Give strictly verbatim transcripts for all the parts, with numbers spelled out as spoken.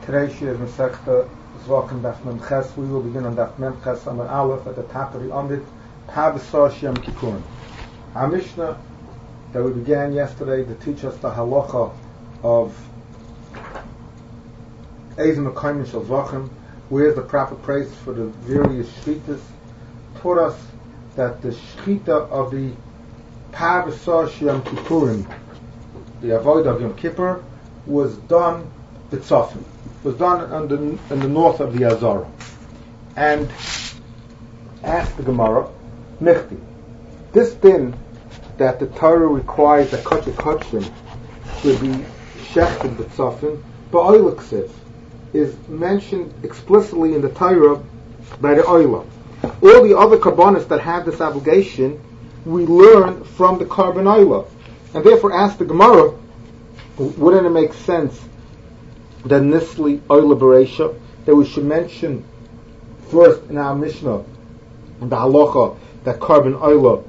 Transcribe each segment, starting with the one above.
Today's shir is Masechta Zvachim Daf Mem Ches. We will begin on Daf Mem Ches Amar Aleph at the top of the Amrit Pavasar Yom Kippurim. Our Mishnah that we began yesterday to teach us the halacha of Eizim Mekayim Shel Zvachim, where's the proper praise for the various shchitas, taught us that the shchita of the Pavasar Yom Kippurim, the avodah of Yom Kippur, was done b'tzafim. Was done in the, in the north of the Azara. And asked the Gemara, Nichti, this din that the Torah requires that Kachik Kachim should be shechted b'tzafim, ba'oila ksiv, is mentioned explicitly in the Torah by the oila. All the other karbanos that have this obligation, we learn from the carbon oila. And therefore ask the Gemara, wouldn't it make sense that Nisli Oila Bereisha, that we should mention first in our Mishnah, the halacha, that carbon oila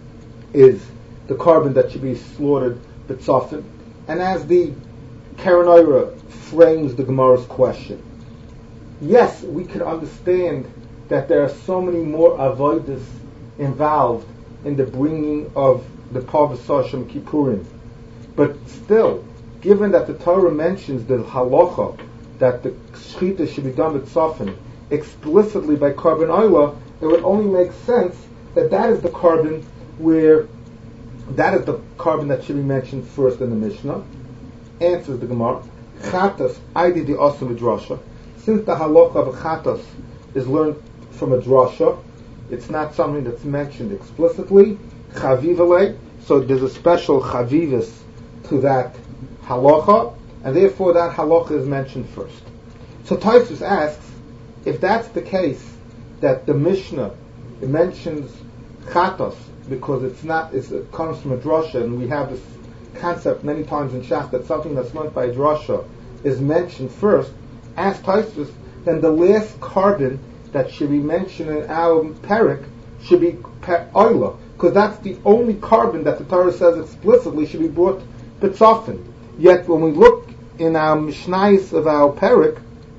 is the carbon that should be slaughtered b'tzafim. And as the Karen Oira frames the Gemara's question, yes, we can understand that there are so many more avodas involved in the bringing of the Pavasar Yom Kippurim, but still, given that the Torah mentions the halacha that the shchita should be done with tzafim explicitly by carbon oila, it would only make sense that that is the carbon where that is the carbon that should be mentioned first in the Mishnah. Answers the Gemara, chatas aidi di osam drasha. Since the halacha of chatas is learned from a drasha, it's not something that's mentioned explicitly. Chavivale, so there's a special chavivus to that halacha, and therefore that halacha is mentioned first. So Tosfos asks, if that's the case, that the Mishnah it mentions chatos because it's not, it's, it comes from a drasha, and we have this concept many times in Shach that something that's learned by a drasha is mentioned first. Ask Tosfos, then the last carbon that should be mentioned in our parak should be oila, because that's the only carbon that the Torah says explicitly should be brought b'tzafim. Yet when we look in our Mishnayos of our parak,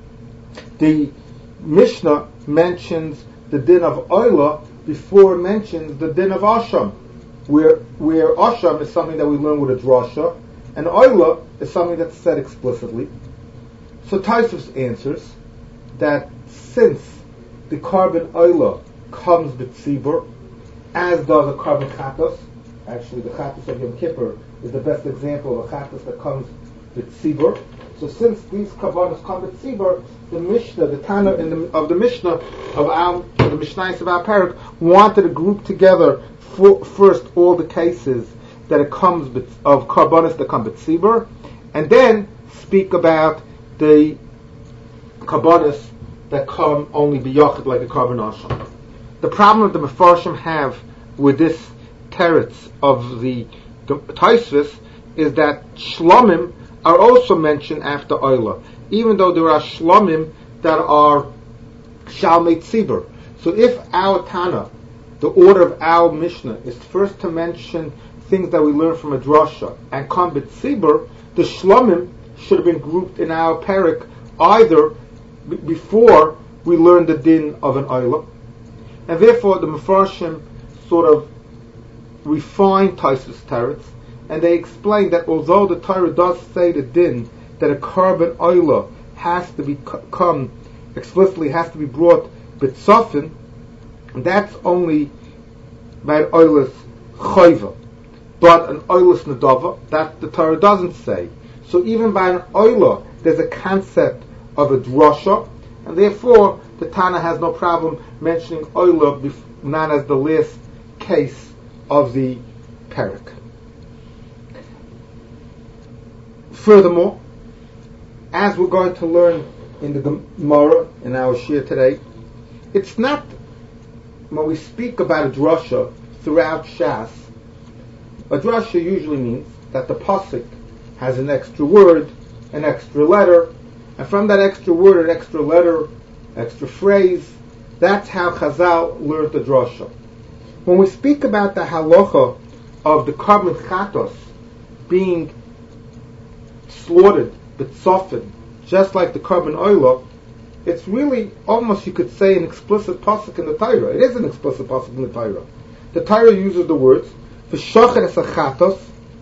the Mishnah mentions the din of oila before it mentions the din of asham, where where asham is something that we learn with a drasha, and oila is something that's said explicitly. So Tosfos answers that since the carbon oila comes b'tzibur, as does a carbon chatos, actually the chatos of Yom Kippur is the best example of a chatos that comes with tzibur. So since these karbanos come with tzibur, the Mishnah, the Tana in the, of the Mishnah of our, of the Mishnayos of our parak, wanted to group together for, first all the cases that it comes with, of karbanos that come with tzibur, and then speak about the karbanos that come only biyachid, like a carbon asham. The problem that the Mefarshim have with this teretz of the Tosfos is that shlomim are also mentioned after oila, even though there are shlomim that are shalmei tzibur. So if our Tana, the order of our Mishnah, is first to mention things that we learn from a drasha and come bit tzibur, the shlomim should have been grouped in our parak either b- before we learn the din of an oila, and therefore the Mefarshim sort of refine Tosfos teretz, and they explain that although the Torah does say the din that a carbon oila has to be come explicitly has to be brought b'tzafim, that's only by an oilas chayva, but an oilas nedava that the Torah doesn't say. So even by an oila, there's a concept of a drasha, and therefore the Tana has no problem mentioning oila bef- not as the last case of the parak. Furthermore, as we're going to learn in the Gemara in our shir today, it's not when we speak about a drasha throughout Shas. A drasha usually means that the pasuk has an extra word, an extra letter, and from that extra word, an extra letter, extra phrase, that's how Chazal learned the drasha. When we speak about the halacha of the carbon chatos being slaughtered b'tzafim just like the carbon oil, it's really almost, you could say, an explicit pasuk in the Torah. It is an explicit pasuk in the Torah. The Torah uses the words v'shochet es hachatos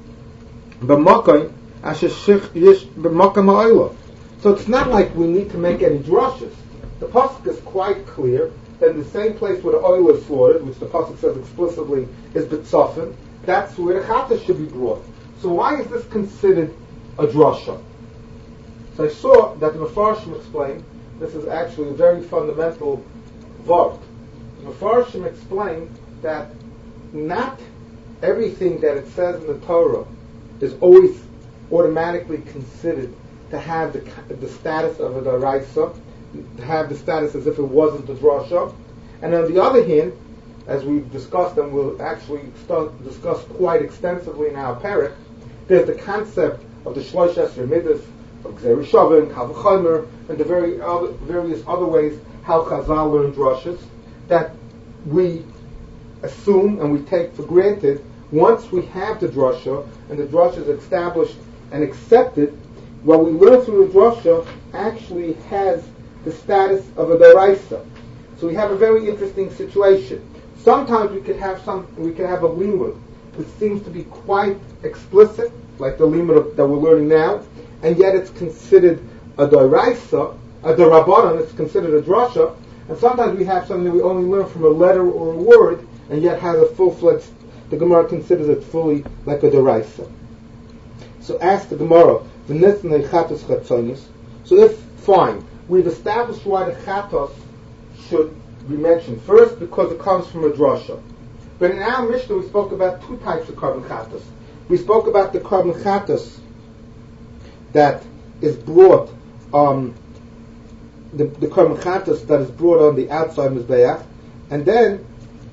b'makom asher yish b'makom ha'olah. So it's not like we need to make any drushes. The pasuk is quite clear that in the same place where the oil is slaughtered, which the pasuk says explicitly is b'tzafin, that's where the chatas should be brought. So why is this considered a drasha? So I saw that the Mefarshim explained this is actually a very fundamental vart. The Mefarshim explained that not everything that it says in the Torah is always automatically considered to have the, the status of a daraisa, to have the status as if it wasn't a drasha. And on the other hand, as we've discussed and we'll actually start discuss quite extensively in our parak, there's the concept of the Shlosh Esrei Midas, of Gzei Rishavim, Kal V'chomer, and the very other, various other ways how Chazal learned drushes that we assume and we take for granted. Once we have the drasha and the drasha is established and accepted, what we learn through the drasha actually has the status of a daraisa. So we have a very interesting situation. Sometimes we could have some, we could have a limud that seems to be quite explicit, like the limud that we're learning now, and yet it's considered a daraisa, a darabanan, it's considered a drasha. And sometimes we have something that we only learn from a letter or a word, and yet has a full-fledged, the Gemara considers it fully like a daraisa. So ask the Gemara, v'nitznei chatos chatzonis. So if, fine, we've established why the chatos should be mentioned. First, because it comes from a drasha. But in our Mishnah, we spoke about two types of carbon chatos. We spoke about the carbon chatos that is brought, um, the, the carbon chatos that is brought on the outside mizbeach, and then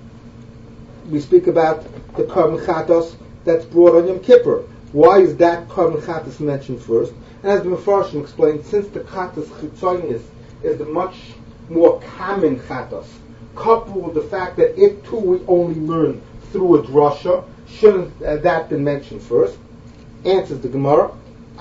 we speak about the carbon chatos that's brought on Yom Kippur. Why is that carbon chatos mentioned first? And as the Mefarshim explained, since the chatos chitzonius is the much more common chatos, coupled with the fact that it too we only learn through a drasha, shouldn't uh, that been mentioned first? Answers the Gemara,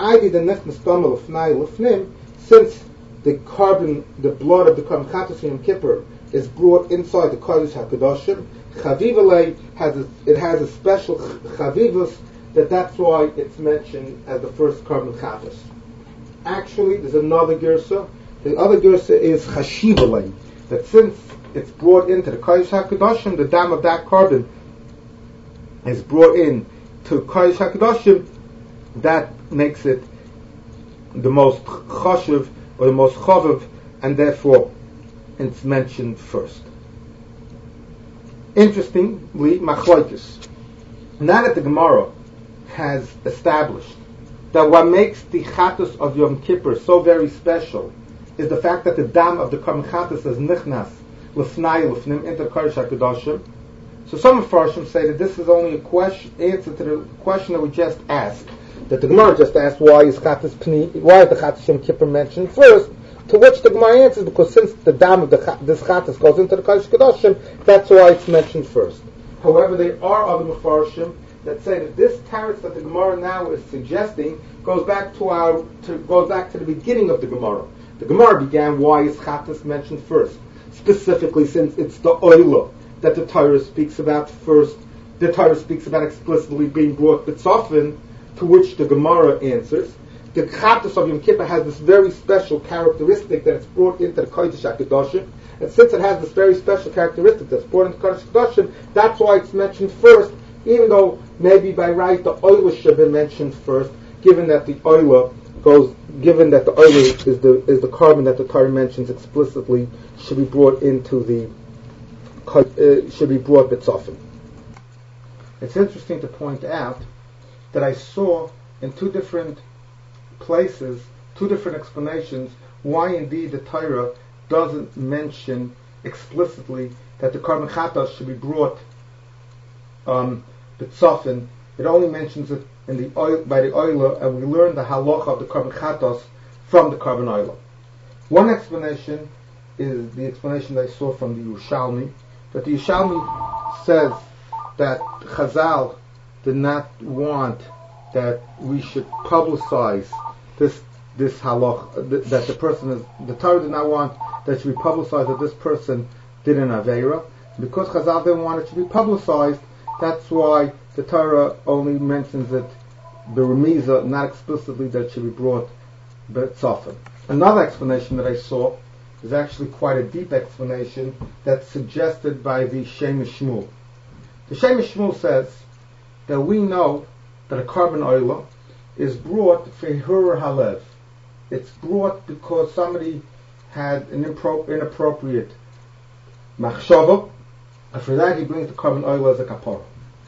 since the carbon, the blood of the carbon chatos in Yom Kippur is brought inside the Kodesh HaKadoshim, Chavivale has a, it has a special chavivus that that's why it's mentioned as the first carbon chatos. Actually, there's another gersa. The other gersa is chashivale, that since it's brought into the Kodesh HaKadoshim, the dam of that carbon is brought in to Kodesh HaKadoshim, that makes it the most chashiv or the most chaviv, and therefore it's mentioned first. Interestingly, machlokes. Now that the Gemara has established that what makes the chatos of Yom Kippur so very special is the fact that the dam of the carbon chatos is nichnas l'fnai l'fnim into Kodesh HaKadoshim. So some Mefarshim say that this is only a question, answer to the question that we just asked, that the Gemara just asked, why is chatos pni, why is the chatos Yom Kippur mentioned first? To which the Gemara answers, because since the dam of the, this chatos goes into the Kodesh HaKadoshim, that's why it's mentioned first. However, there are other Mefarshim that say that this teretz that the Gemara now is suggesting goes back to our to, goes back to the beginning of the Gemara. The Gemara began, why is chatos mentioned first? Specifically, since it's the oila that the Torah speaks about first. The Torah speaks about explicitly being brought b'tzafin, to which the Gemara answers. The chatos of Yom Kippur has this very special characteristic that it's brought into the Kodesh HaKadoshim, and since it has this very special characteristic that's brought into Kodesh HaKadoshim, that's why it's mentioned first, even though maybe by right the oila should have been mentioned first, given that the oila goes, given that the oila is the is the carbon that the Torah mentions explicitly should be brought into the uh, should be brought b'tzafin. It's interesting to point out that I saw in two different places, two different explanations why indeed the Torah doesn't mention explicitly that the carbon chatos should be brought um, b'tzafin. It only mentions it in the oil, by the oila, and we learn the halacha of the carbon chatos from the carbon oila. One explanation is the explanation that I saw from the Yerushalmi, that the Yerushalmi says that Chazal did not want that we should publicize this this halach, that the person is, the Torah did not want that it should be publicized that this person did an Aveira. Because Chazal didn't want it to be publicized, that's why the Torah only mentions it, the Remiza, not explicitly that it should be brought B'tzafin. Another explanation that I saw is actually quite a deep explanation that's suggested by the Shem Shmuel. The Shem Shmuel says that we know that a carbon oila is brought for Hur Halev. It's brought because somebody had an impro- inappropriate machshava, and for that he brings the carbon oil as a kapara.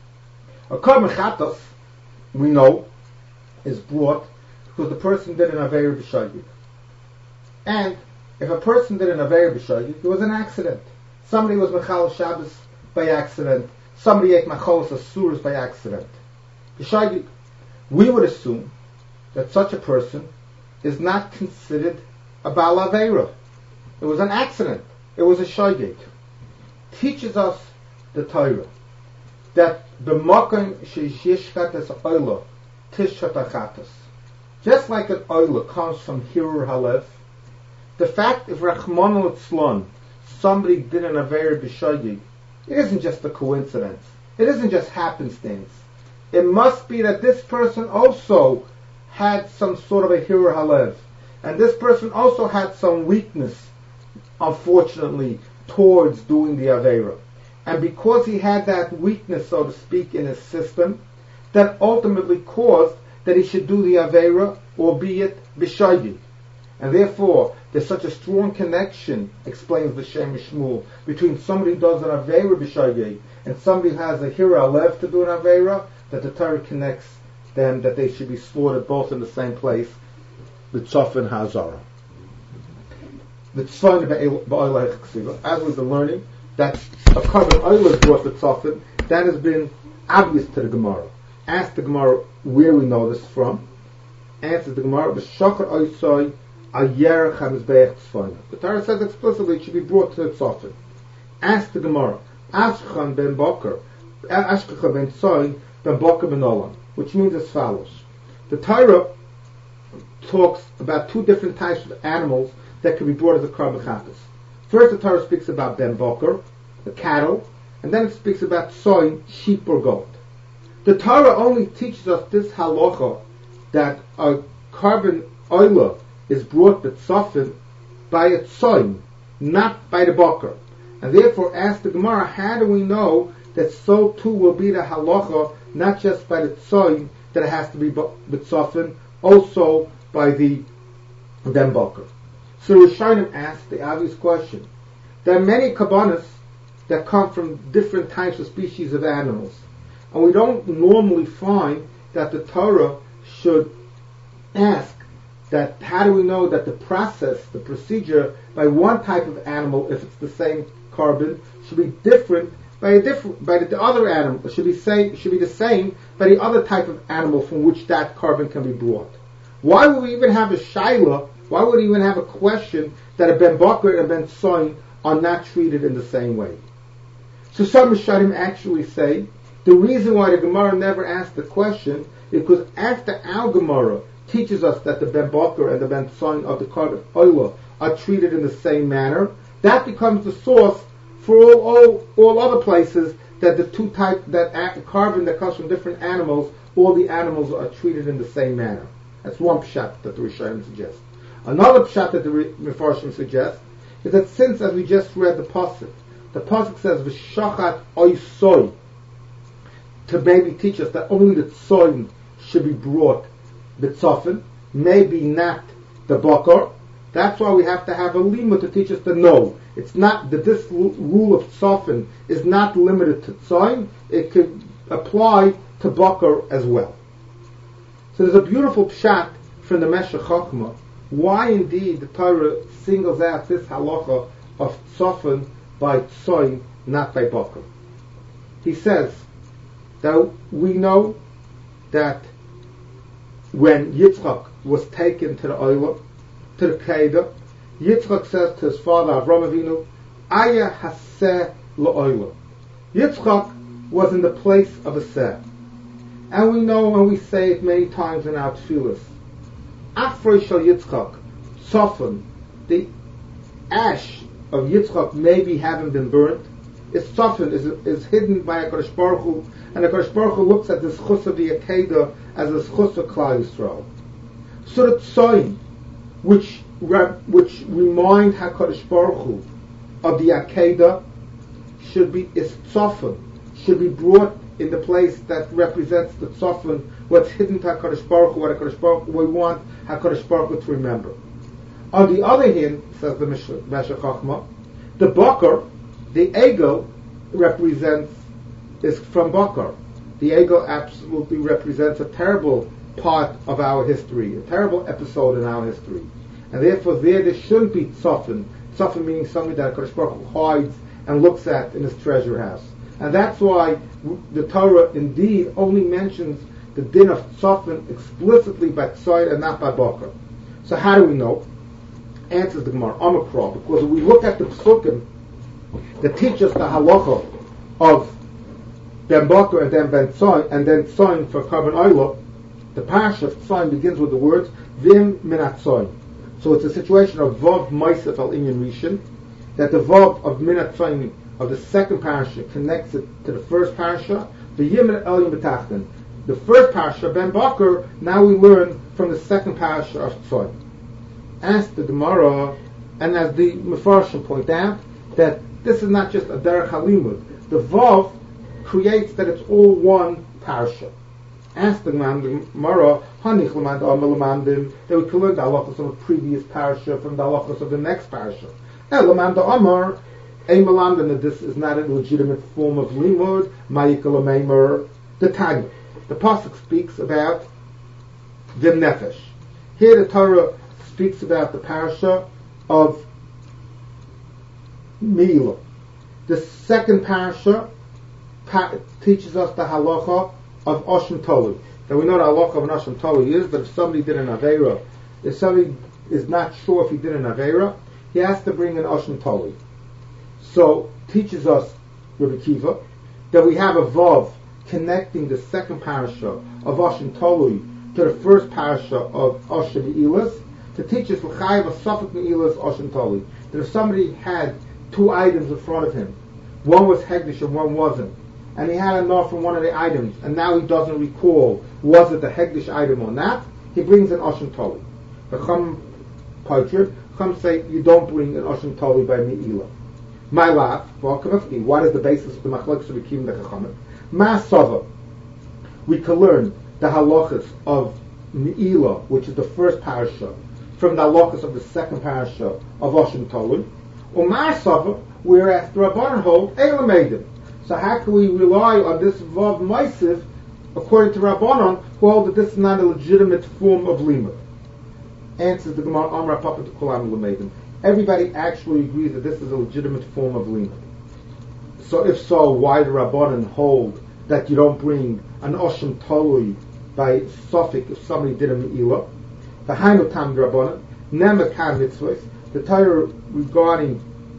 A carbon chatas, we know, is brought because the person did an aveir b'shagig. And if a person did an aveir b'shagig, it was an accident. Somebody was mechal Shabbos by accident. Somebody ate machalos asuras by accident. B'shagig, we would assume that such a person is not considered a Baal Aveira. It was an accident. It was a shagig. Teaches us the Torah that b'makom she'yishkat es oila tishkat achatas. Just like an oila comes from Hirur Halev, the fact if Rachmana litzlan somebody did an Aveira b'shagig, it isn't just a coincidence. It isn't just happenstance. It must be that this person also had some sort of a Hirur Halev, and this person also had some weakness, unfortunately, towards doing the Aveira. And because he had that weakness, so to speak, in his system, that ultimately caused that he should do the Aveira, albeit b'shagig. And therefore, there's such a strong connection, explains the Shem Shmuel, between somebody who does an Aveira b'shagig and somebody who has a Hirur Halev to do an Aveira, that the Torah connects them, that they should be slaughtered both in the same place, the Tzafin Hazara. The Tzafin Ba'olah Chksiva, as we've been learning, that a carbon oil is brought the Tzafin, that has been obvious to the Gemara. Ask the Gemara where we know this from. Answers the Gemara, B'shachar oisoi ayer chamizbeach tzfayna. The Torah says explicitly it should be brought to the Tzafin. Ask the Gemara, Ashchan ben Bakar, Ashkcha ben Tzoy, ben Bakar ben Olam, which means as follows. The Torah talks about two different types of animals that can be brought as a carbon chatas. First, the Torah speaks about ben Bakar, the cattle, and then it speaks about soy, sheep or goat. The Torah only teaches us this halacha that a carbon oila is brought b'tzafin by a soy, not by the bakar. And therefore, ask the Gemara, how do we know that so too will be the halacha, not just by the tzoyin, that it has to be b'tzafin, also by the ben bakar? So Rishonim asked the obvious question. There are many kabbanas that come from different types of species of animals, and we don't normally find that the Torah should ask that how do we know that the process, the procedure by one type of animal, if it's the same carbon, should be different by a different by the other animal, should be same should be the same by the other type of animal from which that carbon can be brought. Why would we even have a shaila? Why would we even have a question that a ben bakar and a ben tzoyin are not treated in the same way? So some Rishonim actually say the reason why the Gemara never asked the question is because after our Gemara teaches us that the ben bakar and the ben tzoyin of the carbon oila are treated in the same manner, that becomes the source for all, all, all other places that the two type that carbon that comes from different animals, all the animals are treated in the same manner. That's one pshat that the Rishonim suggest. Another pshat that the Mefarshim suggest is that since, as we just read the pasuk, the pasuk says v'shachat oisoi, to maybe teach us that only the tzoyin should be brought b'tzafin, maybe not the bakar. That's why we have to have a lima to teach us to know. It's not that this rule of tzafin is not limited to tzoyin; it could apply to bakar as well. So there's a beautiful pshat from the Meshech Chochmah why indeed the Torah singles out this halacha of tzafin by tzoyin, not by bakar. He says that we know that when Yitzchak was taken to the oila, to the Kedah, Yitzchak says to his father Avram Avinu, Aya haseh la'oila. Yitzchak was in the place of a seh. And we know, when we say it many times in our tefillas, Afrei Shal Yitzchak, Tzofan, the ash of Yitzchak maybe haven't been burnt. It's Tzofan, is, is hidden by HaKadosh Baruch Hu, and HaKadosh Baruch Hu looks at the schus of the Akedah as a schus of Klal Yisrael. So the Tzoyin, which, which remind HaKadosh Baruch Hu of the Akedah, should be, is Tzofan, should be brought in the place that represents the Tzofan, what's hidden to HaKadosh Baruch Hu, what HaKadosh Baruch Hu, we want HaKadosh Baruch Hu to remember. On the other hand, says the Meshech Chochmah, the Bakar, the Egel, represents, is from Bakar. The Egel absolutely represents a terrible part of our history, a terrible episode in our history. And therefore there, there shouldn't be Tzofan. Tzofan meaning something that HaKadosh Baruch Hu hides and looks at in his treasure house. And that's why the Torah indeed only mentions the din of Tzofan explicitly by Tzayid and not by Bakar. So how do we know? Answers the Gemara, Omikra, because when we look at the Psukim that teach us the halacha of Ben Bakar and then Ben Tzayin, and then Tzayin for Karban Oyla, the parasha of Tzayin begins with the words Vim Minat Tzayin. So it's a situation of Vav Maisef Al Inyan Rishon, that the Vav of Minat Tzayin of the second parasha connects it to the first parasha, the Yim El Yim B'Tachton. The first parasha, Ben Bakar, now we learn from the second parasha of Tzayin. Ask the Gemara, and as the Mefarshim point out, that this is not just a derech halimud. The Vav creates that it's all one parasha. Ask the Gemara, Hanich l'mand amar l'mandim, that we can learn the halachos of a previous parasha from the halachos of the next parasha. El l'mand amar, ein melamdim, that this is not a legitimate form of limud, ma'ikal l'meimer, the Tanya. The pasuk speaks about Vim Nefesh. Here the Torah speaks about the parasha of Me'ilah. The second parasha pa- teaches us the halacha of Oshem Toli. Now we know the halacha of an Oshem Toli is that if somebody did an Aveira, if somebody is not sure if he did an Aveira, he has to bring an Oshem Toli. So teaches us Rabbi Kiva that we have a Vav connecting the second parasha of Oshem Toli to the first parasha of Oshem Me'ilas, to teach us l'chayiv a safek me'ilas Oshem Toli, that if somebody had two items in front of him, one was hegdish and one wasn't, and he had enough from one of the items, and now he doesn't recall was it the hegdish item or not, he brings an Oshem Toli. The Chum Paitrid, Chum say you don't bring an Oshem Toli by me'ilah. My laugh, what is the basis of the machlokes of Akiva and the Chachamim? Ma'asava, we can learn the halachas of me'ilah, which is the first parasha, from the halachas of the second parasha of Oshem Toli, or Ma'asava, whereas the Rabbanan hold Eilamedim. So how can we rely on this Vav Maisiv, according to Rabbanan, who hold that this is not a legitimate form of limud? Answers the Gemara, Amar Papa to Kolam Lamedim. Everybody actually agrees that this is a legitimate form of limud. So if so, why do Rabbanan hold that you don't bring an Oshem Toli by Sofik if somebody did a Me'ilah? The Hainu Tam Rabbanan, Nemakan Mitzvahs, the Torah regarding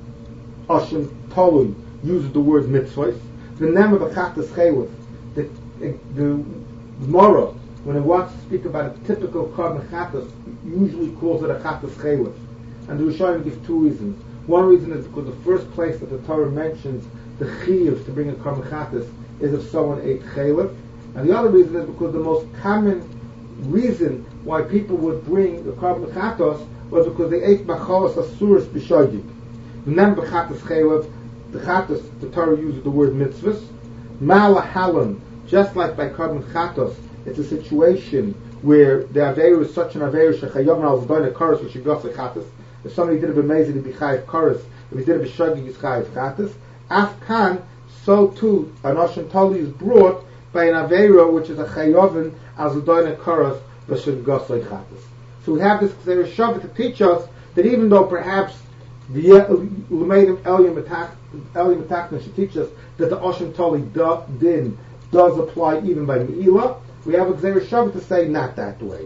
Oshem Toli uses the word Mitzvahs. The Nema B'Chatas Chelef, the the Gemara, when it wants to speak about a typical Karban Chatas, usually calls it a Chatas Chelef. And the Rishonim give two reasons. One reason is because the first place that the Torah mentions the Chiyuv to bring a Karban Chatas is if someone ate Chelef. And the other reason is because the most common reason why people would bring the Karban Chatos was because they ate Machalas Asuris B'Shodig. Then B'Chatas Chelef, the Chatos, the Torah uses the word Mitzvahs. Ma'ala Halan, just like by Karban Chatos, it's a situation where the Aveir is such an Aveir Shechayavna al Zdoina Koros which Yigas Chatos. If somebody did a b'mezid, he'd be chayiv koros. If he did a b'shogig, he's chayiv chatas. Afkan, so too, an Oshem Toli is brought by an Aveira, which is a chayovin as udoina koros v'shel gosoi chatas. So we have this Gzeir Shavit to teach us that even though perhaps the L'meidim Eliyim Matachna should teach us that the Oshem Toli din does apply even by Me'ilah, we have a Gzeir Shavit to say not that way.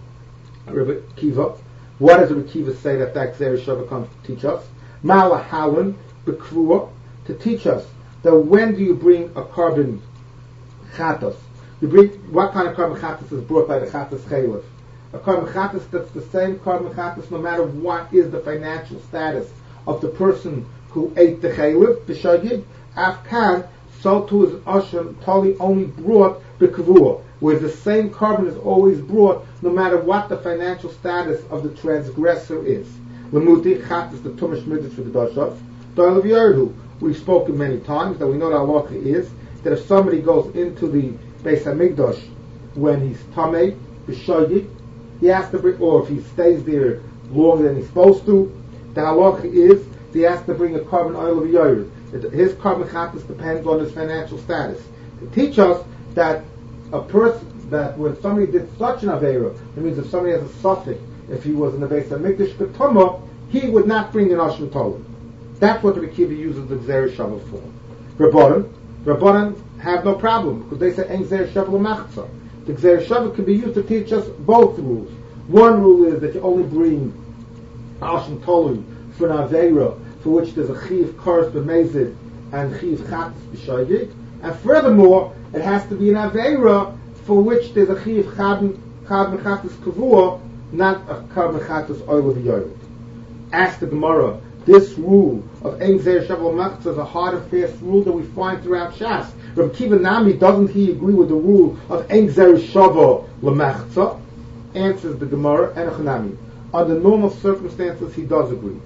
Rabbi Kiva. What does Rabbi Kiva say that that Gzeir Shavit comes to teach us? Ma'ala Halan B'Krua, to teach us that when do you bring a Karban Chatos? You bring, what kind of Karban Chatos is brought by the Chatos Chelef? a carbon chatas that's the same carbon chatas no matter what is the financial status of the person who ate the chaylev, b'shagig, afkan, so too is Asham Tali only brought the kavua, where the same carbon is always brought no matter what the financial status of the transgressor is. Lemuti chatas the tumish midas for the dashav. Da'alav yardu. We've spoken many times that we know that halacha is that if somebody goes into the Beis Hamikdash when he's tamei, b'shagig, he has to bring, or if he stays there longer than he's supposed to, the halacha is that he has to bring a carbon oil of yair. His carbon chatas depends on his financial status. To teach us that a person, that when somebody did such an avera, it means if somebody has a suffix, if he was in the Beis Hamikdash ketuma, he would not bring an Asham Tolim. That's what the Rekiva uses the Gzer Shavuot for. Rabbanan, Rabbanan have no problem because they say En Gzer Shavuot Machzah. The Gzer Shavuot can be used to teach us both rules. One rule is that you only bring Asham Tolim for an avera for which there's a chiv kars b'mezid and chiv chatas b'shayik, and furthermore, it has to be an avera for which there's a chiv chad chatas kavua, not a chad chatas oil of yoyed. Ask the Gemara, this rule of Ein Gzer Shavuot Machzah is a hard and fast rule that we find throughout Shas. Rabbi Kiva Nami, doesn't he agree with the rule of Ein Gzer Shavuot L'Machzah? Answers the Gemara and Chanami. Under normal circumstances, he does agree.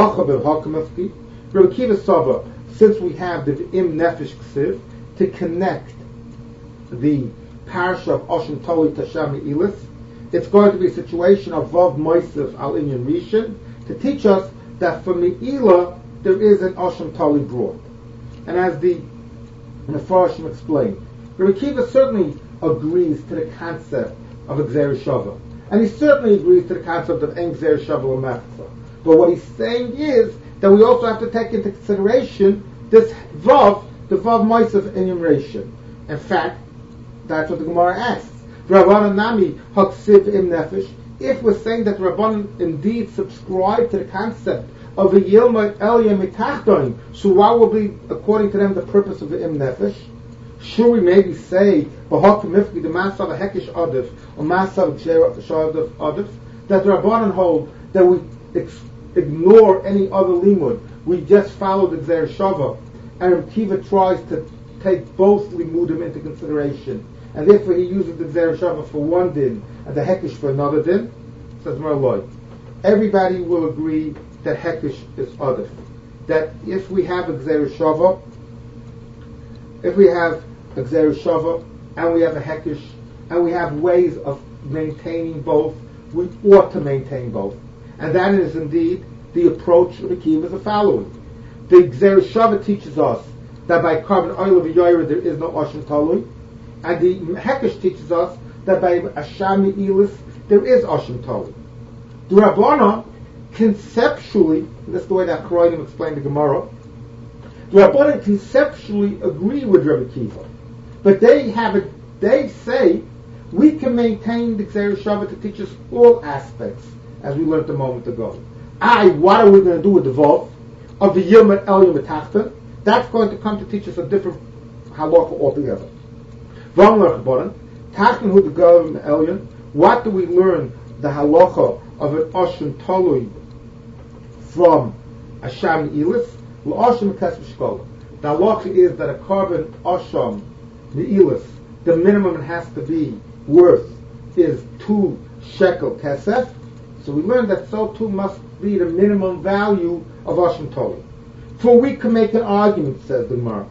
Rabbi Kiva Saba, since we have the Im Nefesh Ksiv to connect the parasha of Asham Toli Tasham Ilis, it's going to be a situation of Vav Moisef Al Inyan Rishon to teach us that for Me'ila there is an Asham Toli brought. And as the Mefarshim explained, Rabbi Kiva certainly agrees to the concept of a Gzer Shava, and he certainly agrees to the concept of En Gzer Shava L'Machzah. But what he's saying is that we also have to take into consideration this Vav, the Vav Moisef in Yimration. In fact, that's what the Gemara asks. Rabbanan Nami Haksiv Im Nefesh. If we're saying that Rabbanan indeed subscribe to the concept of a Yilma Elia Mitachdoin, so what will be, according to them, the purpose of the Im Nefesh? Should we maybe say B'Hak Mifki the Masav Hekish Adif or Masav Shadif Adif, that Rabbanan hold that we ex- ignore any other limud, we just follow the Gzer Shava, and Kiva tries to take both limudim into consideration, and therefore he uses the Gzer Shava for one din and the Hekish for another din. Says Marloi, everybody will agree that Hekish is Adif. That if we have a Gzer Shava, if we have a Gzer Shava and we have a Hekish, and we have ways of maintaining both, we ought to maintain both. And that is indeed the approach of the Kiva is the following. The Gzer Shava teaches us that by carbon oil of Yoyra there is no Asham Talui, and the Hekesh teaches us that by Asham Ilis there is Asham Talui. The Rabbana conceptually, and that's the way that Charoidim explained the Gemara, the Rabbana conceptually agree with Rabbi Kiva, but they have it. They say we can maintain the Gzer Shava to teach us all aspects, as we learned a moment ago. I, what are we going to do with the Vav of the Yilma Elia Mitachton? That's going to come to teach us a different halacha altogether. Tachton the government Elyon. What do we learn the halacha of an Asham Talui from Asham Ilis? L'Asham Kesef Shkola. The halacha is that a carbon Asham Ilis, the minimum it has to be worth is two shekel kesef. So we learned that so too must be the minimum value of Asham Toli. For we can make an argument, says the Gemara.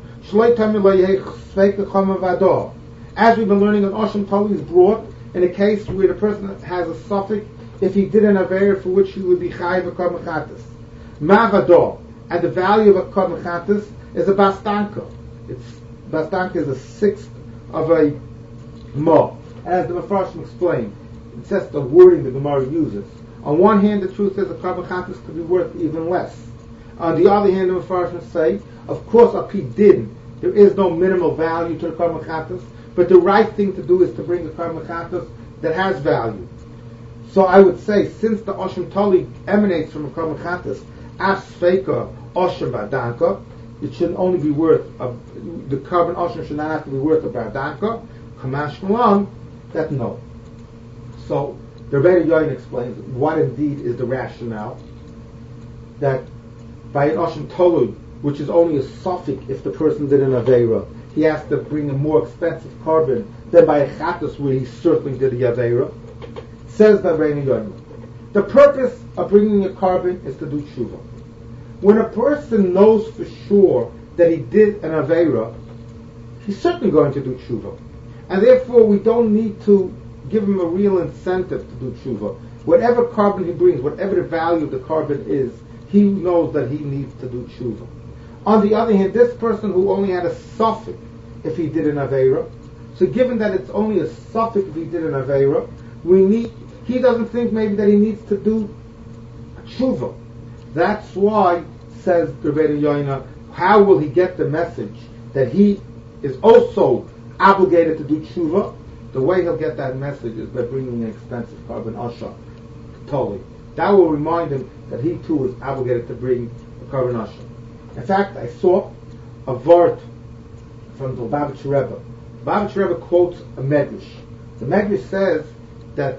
As we've been learning, an Asham Toli is brought in a case where the person has a suffix if he did an aver for which he would be chayiv a karbon chatas. Mavado, and the value of a karbon chatas is a bastanka. It's bastanka is a sixth of a mo. As the Mefarshim explained, it's just the wording the Gemara uses. On one hand, the truth is a carbon chatas could be worth even less. On the other hand, the Mefarshim say, of course, a pi din, there is no minimal value to the carbon chatas, but the right thing to do is to bring a carbon chatas that has value. So I would say, since the Asham Toli emanates from a carbon chatas, af sveika Asham badanka, it should only be worth, a, the carbon Asham should not have to be worth a badanka, kamash malan, that no. So The Rebbeinu Yoin explains what indeed is the rationale that by an Osham Tolu, which is only a suffix if the person did an Aveira, he has to bring a more expensive carbon than by a Chatas where he certainly did the Aveira. Says the Rebbeinu Yoin, the purpose of bringing a carbon is to do tshuva. When a person knows for sure that he did an Aveira, he's certainly going to do tshuva. And therefore we don't need to give him a real incentive to do tshuva. Whatever carbon he brings, whatever the value of the carbon is, he knows that he needs to do tshuva. On the other hand, this person who only had a suffix if he did an Aveira, so given that it's only a suffix if he did an Aveira, we need, he doesn't think maybe that he needs to do tshuva. That's why, says the Rebbeinu Yoina, how will he get the message that he is also obligated to do tshuva? The way he'll get that message is by bringing an expensive carbon asham, totally. That will remind him that he too is obligated to bring a carbon asham. In fact, I saw a vart from the Lubavitcher Rebbe. The Lubavitcher Rebbe quotes a Medrash. The Medrash says that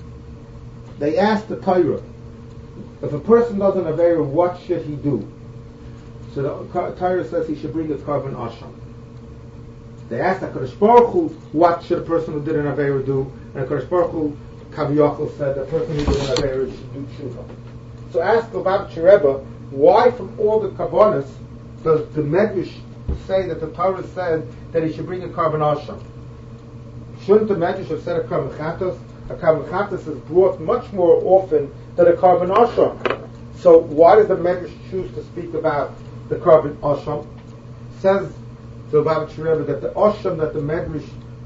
they asked the Torah, if a person does an Aveira, what should he do? So the Torah says he should bring a carbon asham. They asked HaKadosh Baruch Hu, what should a person who did an Aveira do? And HaKadosh Baruch Hu, Kaviyachal said, the person who did an Aveira should do tshuva. So ask the Lubavitcher Rebbe, why from all the Kavanas does the Medrash say that the Torah said that he should bring a carbon asham? Shouldn't the Medrash have said a carbon chatas? A carbon chatas is brought much more often than a carbon asham. So why does the Medrash choose to speak about the carbon asham? Says the Lubavitcher Rebbe that the asham that the Medrash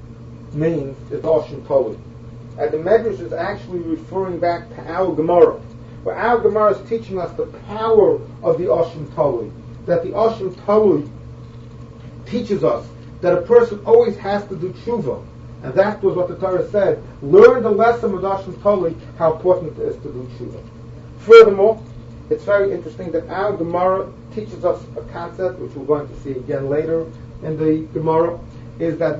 means is asham toli. And the Medrash is actually referring back to our Gemara, where our Gemara is teaching us the power of the asham toli. That the asham toli teaches us that a person always has to do tshuva. And that was what the Torah said. Learn the lesson of asham toli, how important it is to do tshuva. Furthermore, it's very interesting that our Gemara teaches us a concept, which we're going to see again later in the Gemara, is that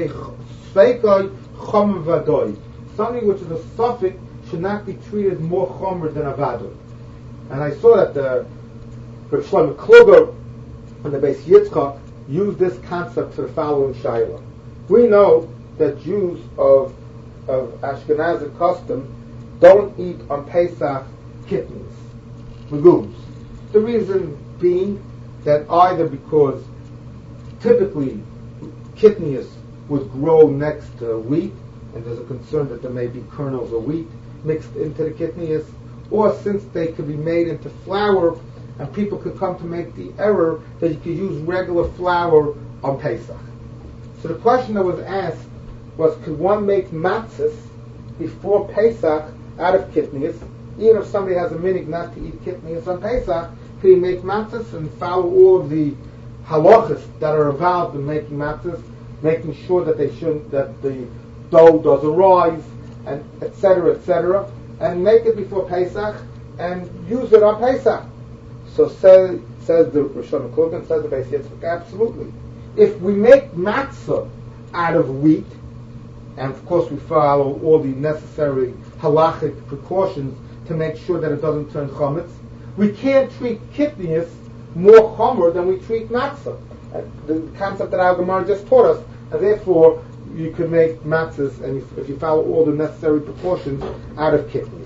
something which is a suffix should not be treated more chomer than a vador. And I saw that the Rav Shlomo Kluger and the Beis Yitzchak used this concept for the following shayla. We know that Jews of, of Ashkenazic custom don't eat on Pesach kidneys, legumes. The reason being that either because typically kidneys would grow next to wheat, and there's a concern that there may be kernels of wheat mixed into the kidneys, or since they could be made into flour, and people could come to make the error that you could use regular flour on Pesach. So the question that was asked was, could one make matzahs before Pesach out of kidneys? Even if somebody has a minig not to eat kidneys on Pesach, could he make matzahs and follow all of the halachas that are involved in making matzahs, making sure that they shouldn't, that the dough doesn't rise, and et cetera, et cetera, and make it before Pesach and use it on Pesach. So say, says the Rosh Hashanah, says the Beis Yitzchak, absolutely. If we make matzah out of wheat, and of course we follow all the necessary halachic precautions to make sure that it doesn't turn chametz, we can't treat kidneys more chomer than we treat matzah. Uh, the concept that our Gemara just taught us, and therefore you could make matzahs, and if, if you follow all the necessary precautions, out of kidneys.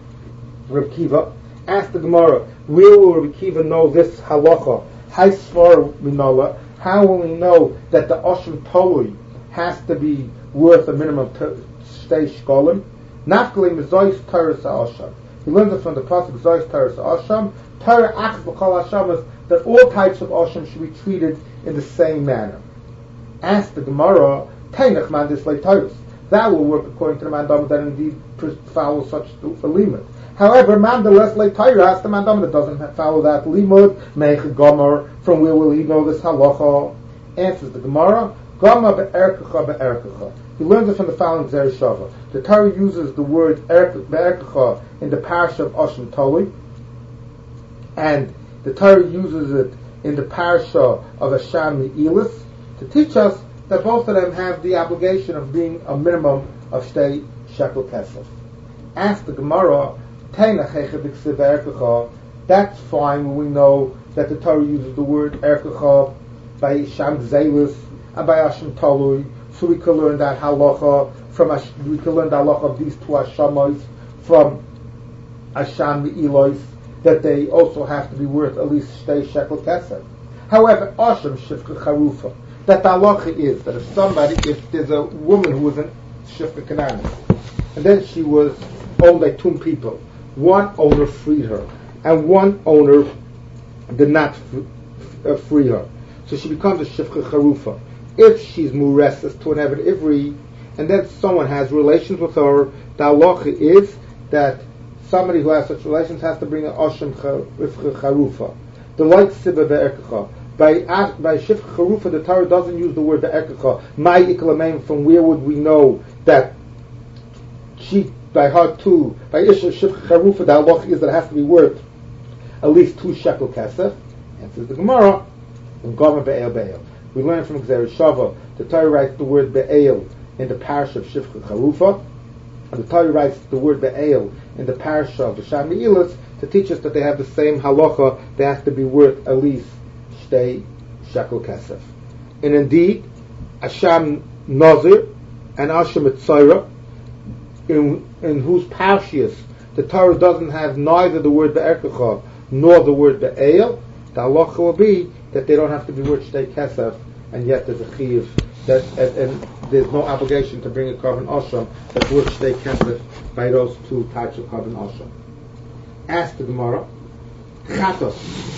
Rav Kiva asked the Gemara, where will Rav Kiva know this halacha? Haisvar minola. How will he know that the asham toli has to be worth a minimum of shtei shkolim? Nafkalim zois teres asham. He learns it from the pasuk zois teres asham. Torah achs b'chol asham is that all types of asham should be treated in the same manner. Ask the Gemara, Tainach man dislay Torah. That will work according to the mandam that indeed follows such a limit. However, man the less like Torah, the mandam that doesn't follow that limud, meich gomer. From where will he know this halacha? Answers the Gemara, gomer be'erkecha be'erkecha. He learns it from the following Zeri Shava. The Torah uses the word be'erkecha in the parasha of Asham Toli, and the Torah uses it in the parasha of Asham Me'ilis to teach us that both of them have the obligation of being a minimum of shtei shekel kesef. Ask the Gemara, that's fine when we know that the Torah uses the word Erkecha by Sham Zeilus and by Hashem Talui, so we can learn that halacha from Ash- we can learn the halacha of these two Hashamos from Asham Elois, that they also have to be worth at least shtei shekel kesef. However, Asham Shifcha Charufa, that the halacha is that if somebody, if there's a woman who was an Shifcha Canaan, and then she was owned by two people, one owner freed her, and one owner did not f- uh, free her, so she becomes a Shifcha Charufa. If she's mureses to an Eved Ivri, and then someone has relations with her, the halacha is that somebody who has such relations has to bring an Asham Charufa. The like Sibba Be'erkecha. By by Shifcha Charufa, the Torah doesn't use the word Be'erkecha. My Iklameim, from where would we know that she, by her too, by Isha Shifcha Charufa, the halacha is that it has to be worth at least two shekel kesef. Answers the Gemara, and Goma Be'el Be'el. We learn from Gzera Shava, the Torah writes the word Be'el in the parish of Shifcha Charufa, and the Torah writes the word Be'el in the parish of Sham Eilis to teach us that they have the same halacha. They have to be worth at least shtei shekel kesef. And indeed, Asham Nazir and Asham Etzayra, in, in whose parishes the Torah doesn't have neither the word Be'erkecha nor the word Be'el, the halacha will be that they don't have to be worth shtei kesef, and yet there's a chiyuv that, and, and there's no obligation to bring a carbon asham that's worth shtei kesef by those two types of carbon asham. Ask the Gemara, chatos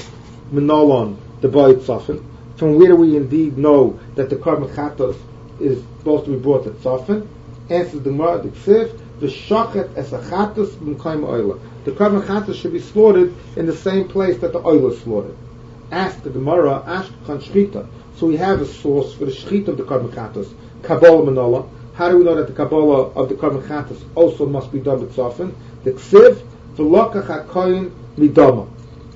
menolon the boy tzafin. From where do we indeed know that the carbon chatos is supposed to be brought at tzafin? Answers the Gemara, the ksiv, v'shachet es a chatos b'mkayim oila. The carbon chatos should be slaughtered in the same place that the oil is slaughtered. Ask the Gemara, ashkan shchita. So we have a source for the shchita of the carbon chatos, Kabbalah Manola. How do we know that the Kabbalah of the carbon chatos also must be done with tzafin? The ksiv, v'lokach hakoyin midama.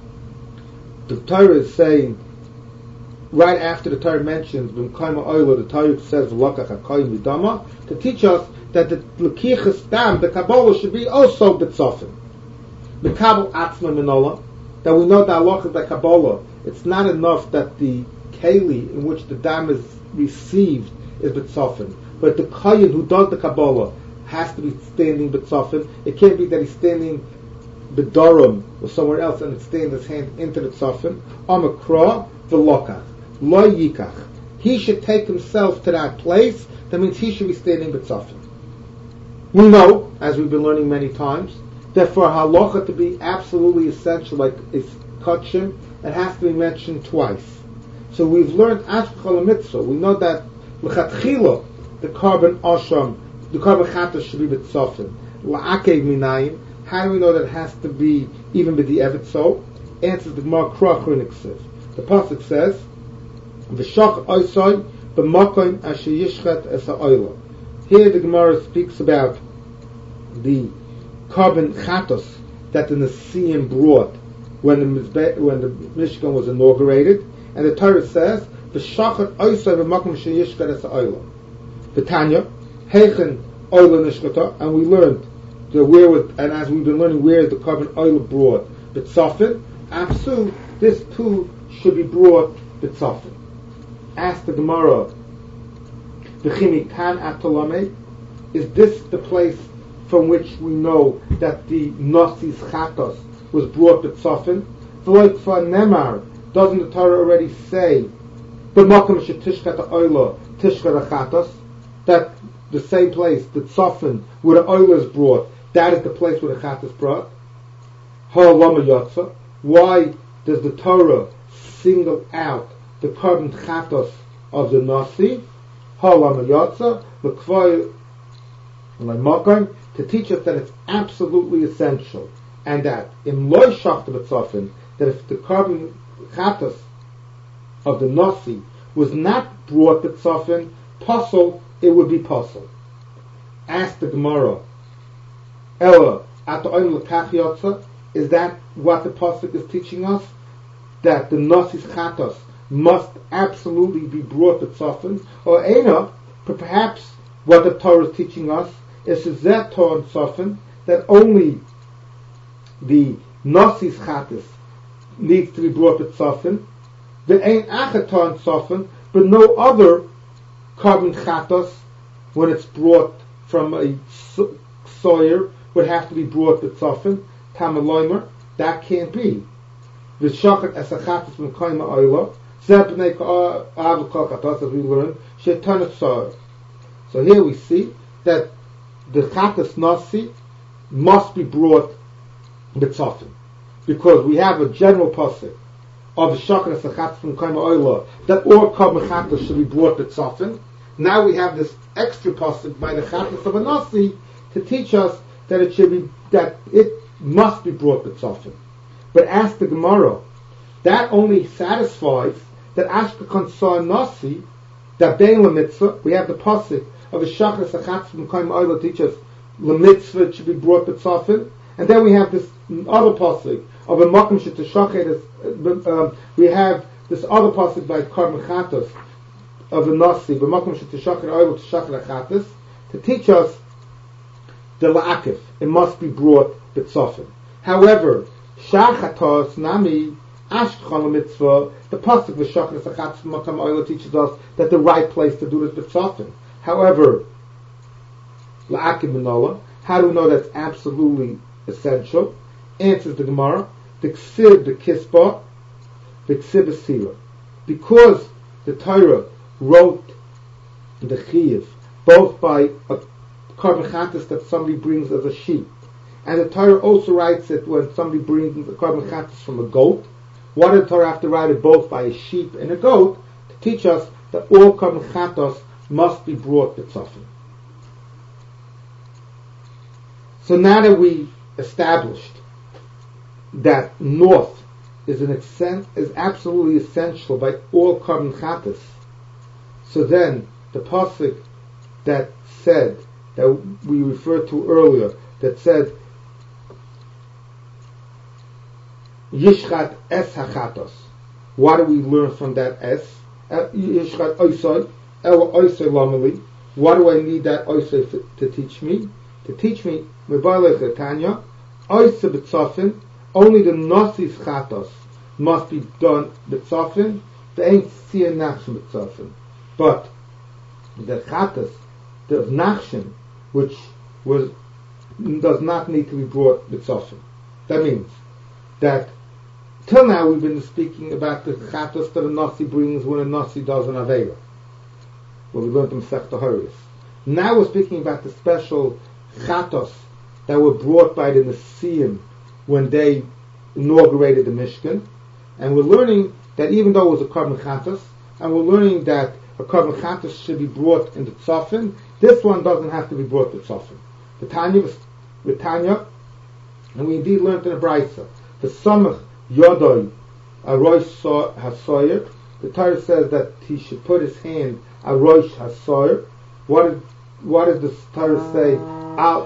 The Torah is saying, right after the Torah mentions b'mkayim oila, the Torah says v'lokach hakoyin midama, to teach us that the lekichas dam, the Kabbalah, should be also b'tzafin. The Kabbalah atzma manola, that we know the halacha of the Kabbalah, it's not enough that the keli in which the dam is received is b'tzafin, but the kohen who does the Kabbalah has to be standing b'tzafin. It can't be that he's standing b'darum or somewhere else and extend his hand into the tzafin. Amakra v'lokach lo yikach. He should take himself to that place. That means he should be standing b'tzafin. We know, as we've been learning many times, that for halacha to be absolutely essential, like it's kachim, it has to be mentioned twice. So we've learned ashkal mitzvah. We know that l'chatchila the carbon asham, the carbon chatos should be b'tzafin. La'akev minayim. How do we know that it has to be even b'di evet so? Answers the Gemara Krachrin Iksiv. The pasuk says, "V'shach oisai b'makom asher yishchet es ha'oila." Here the Gemara speaks about the carbon chatos that the Nesiim brought when the when the Mishkan was inaugurated, and the Torah says, "V'shachat oisai b'makom asher yishchet es ha'oila." V'tanya heichen oila nishchata, and we learned the where was, and as we've been learning, where is the carbon oil brought? B'tzafin. Apsu, this too should be brought b'tzafin. Ask the Gemara, V'chimi kan atolame, is this the place from which we know that the Nasi's chatos was brought b'tzafin? V'loik fa nemar, doesn't the Torah already say, b'makom shetishkat ha'oila tishkat ha'chatos, that the same place, the tzafin, where the oil is brought, that is the place where the chat is brought? Ha'olama yotza. Why does the Torah single out the carbon chatos of the Nasi? Ha'olama yotza, l'kvay l'makom, to teach us that it's absolutely essential, and that in loy shachta b'tzafin, that if the carbon chatos of the Nasi was not brought b'tzafin, posel, it would be posel. Ask the Gemara, Ella, at the oim l'kach yotza, is that what the pasuk is teaching us? That the Nasi's chatos must absolutely be brought to tzafin? Or Eina, perhaps what the Torah is teaching us is that Torah tzafin, that only the Nasi's Chatas needs to be brought with Tzafin. There ain't Achaton Tzafin, but no other carbon Chatos, when it's brought from a Sawyer, would have to be brought with Tzafin. Tamaloimer, that can't be. The Shachat as a Chatos from Kaima Oila, Zebnei Avukal Chatos, as we learned, Shetanat Sawyer. So here we see that the Chatas Nasi must be brought with Tzafin, because we have a general pasuk of the Shachat as a Chatos from Kaima Oila that all carbon Chatos should be brought with Tzafin. Now we have this extra pasuk by the Chatas of a Nasi to teach us that it should be, that it must be brought with Tzafin. But ask the Gemara, that only satisfies that Ashkekon Sar Nasi, that Bein Lemitzvah, we have the pasuk of the Shachar Sachatz from Kaim Oila teaches Lemitzvah, it should be brought with Tzafin, and then we have this other pasuk of a Makom Shetashachet, um, we have this other pasuk by Karm Chatos of the Nasi, the Makom Shetashachet Oila Tashachet Chatos, to teach us the La'akif, it must be brought with Tzafin. However, Shachatos Nami Ashkechon Mitzvah, the pasuk with Shachar Sachatz from Makam Oila teaches us that the right place to do this with Tzafin. However, La'akif Minola, how do we know that's absolutely essential? Answers the Gemara, the Ksib, the Kisba, the Ksib Asira. Because the Torah wrote the Chiyuv, both by a carbon chatas that somebody brings as a sheep, and the Torah also writes it when somebody brings a carbon chatas from a goat. Why did the Torah have to write it both by a sheep and a goat? To teach us that all carbon chatas must be brought to Tzafin. So now that we established that north is an exen- is absolutely essential by all carbon chatas, so then the pasuk that said, that we referred to earlier, that said Yishchat es hachatos. What do we learn from that es? Yishchat oisoi, el oisoi lameli. What do I need that oisoi to teach me? To teach me, mebalech Tanya, oisoi b'tzafin, only the Nasi's chatos must be done b'tzafin, the ain't siyah nachshim b'tzafin. But the chatos, the nachshim, which was does not need to be brought b'tzafin. That means that till now we've been speaking about the chatos that a Nasi brings when a Nasi does an Aveira. Well, we learned in Masechta Horayos. Now we're speaking about the special chatos that were brought by the Nasiim when they inaugurated the Mishkan, and we're learning that even though it was a carbon chatos, and we're learning that a carbon chatos should be brought in the tzafin, this one doesn't have to be brought to tzafin. The Tanya, the Tanya, and we indeed learned in the Brayso, the Samach Yodoi Arosh Hasoyer, the Torah says that he should put his hand Arosh Hasoyer. What did what did the Torah say? Al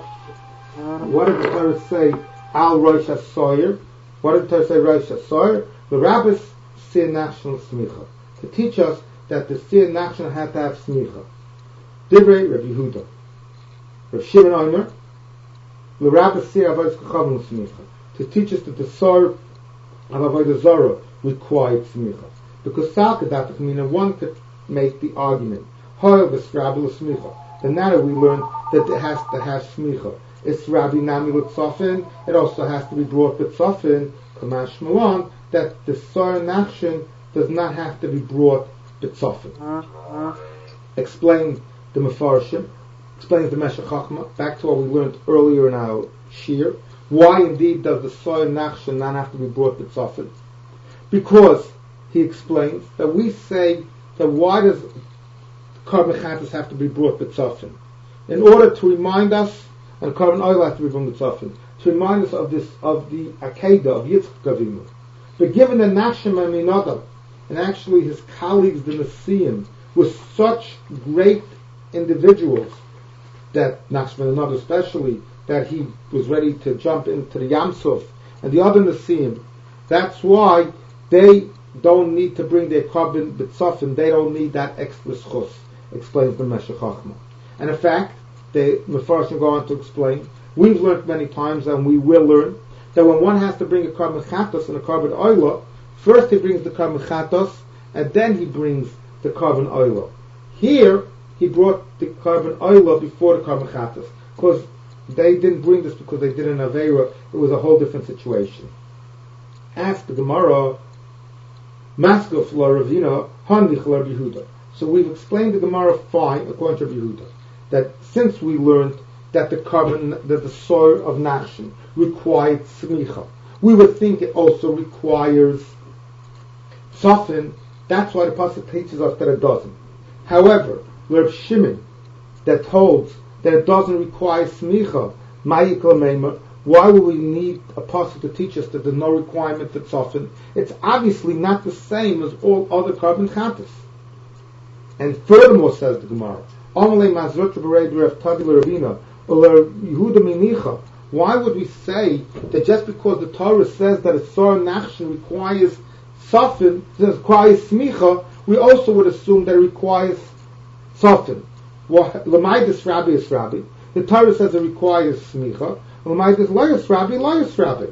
What did the Torah say? Al Rosh Hasoyer. What did the Torah say? Rosh Hasoyer. The rabbis say national smicha to teach us that the Siyah Nachshon had to have smicha. Divrei Rabbi Yehuda, Rav Shimon Omer, the Rabbi Siyah Avodas Kachavim smicha, to teach us that the Sor of Avodah Zarah required smicha. Because Salkadat Meaning one could make the argument, Hoil B'Srabel smicha. Then now that we learn that it has to have smicha, it's Rabbi Nami L'Tzafin, it also has to be brought B'Tzafin, Kamash Malan, that the Sor Nachshon does not have to be brought B'Tzafin. Explain the Mefarshim, explains the Meshech Chochmah, back to what we learned earlier in our Shir. Why indeed does the Soy Nachshon not have to be brought B'Tzafin? Because, he explains, that we say that why does Karban Chatos have to be brought B'Tzafin? In order to remind us, and Karban Oil has to be brought B'Tzafin, to remind us of this, of the Akedah, of Yitzchak Avinu. But given the Nachshon and Minadav, and actually his colleagues, the Nasiim, were such great individuals that Nachshon and Minadav especially, that he was ready to jump into the Yam Suf, and the other Nasiim, that's why they don't need to bring their carbon b'tzafin, they don't need that extra schus, explains the Meshech Chochmah. And in fact, the Mefarshim go on to explain We've learned many times, and we will learn, that when one has to bring a carbon chatos and a carbon oila, first he brings the carbon chatos, and then he brings the carbon oila. Here, he brought the carbon oila before the carbon chatos, because they didn't bring this because they did an aveira. It was a whole different situation. Ask the Gemara, Maskuf la Ravina, Hanvich la Yehuda. So we've explained the Gemara fine according to Yehuda, that since we learned that the carbon, that the soil of Nachshon required smicha, we would think it also requires soften. That's why the pasuk teaches us that it doesn't. However, Reb Shimon that holds that it doesn't require smicha, ma'ikla meimah, why would we need a pasuk to teach us that there's no requirement to soften? It's obviously not the same as all other carbon chatas. And furthermore, says the Gemara, Amalei mazrut b'rei b'rev tagil ravina or Yehuda minicha. Why would we say that just because the Torah says that a sor nachshon requires soften, requires smicha, we also would assume that it requires soften? L'maydis rabbi is rabbi. The Torah says it requires smicha. L'maydis layas rabbi, layas rabbi.